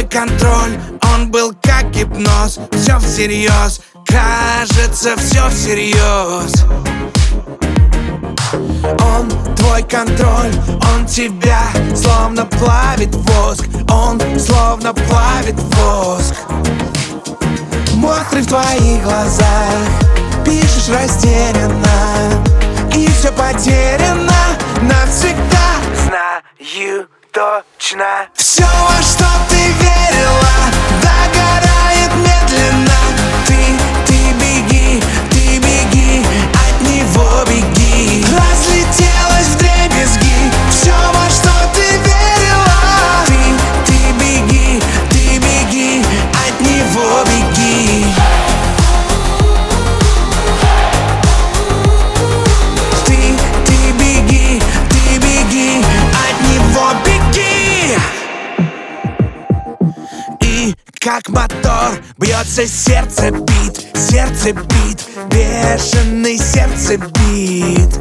контроль, он был как гипноз. Все всерьез, кажется, все всерьез. Он твой контроль, он тебя словно плавит воск. Он словно плавит воск. Монстры в твоих глазах, пишешь растерянно, и все потеряно навсегда. Знаю точно, все, во что ты верила, догорает медленно. Ты беги, от него беги. Разлетелась вдребезги все, во что ты верила. Ты беги, от него беги. Ты беги, от него беги. И как мотор бьется сердце бит, бешеный сердце бит.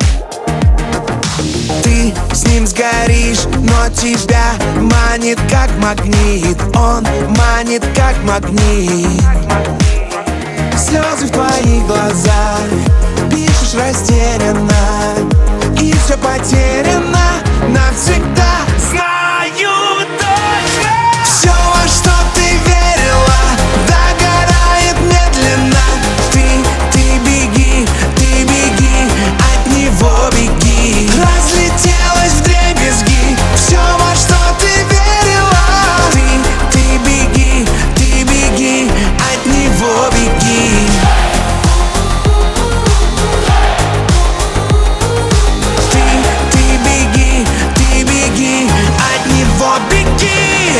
Ты с ним сгоришь, но тебя манит как магнит. Он манит как магнит. Слезы в твоих глазах, пишешь растерянно, и все потеряно навсегда. Знаю точно, все, во что ты верила, догорает медленно. Ты беги, от него беги. Разлетелась вдребезги все, во что ты верила. Ты беги, от него беги. Ты беги, от него беги.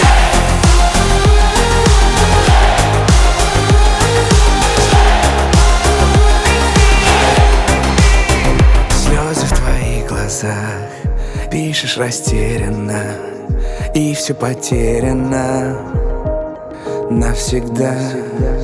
Слезы в твоих глазах, пишешь растерянно, и все потеряно навсегда.